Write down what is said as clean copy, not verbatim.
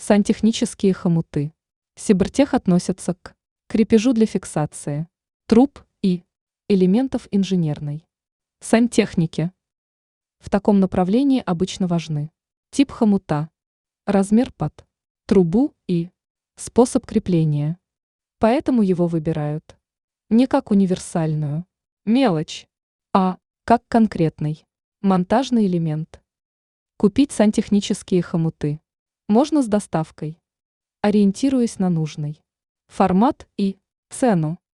Сантехнические хомуты. Сибртех относятся к крепежу для фиксации труб и элементов инженерной сантехники. В таком направлении обычно важны тип хомута, размер под трубу и способ крепления. Поэтому его выбирают не как универсальную мелочь, а как конкретный монтажный элемент. Купить сантехнические хомуты можно с доставкой, ориентируясь на нужный формат и цену.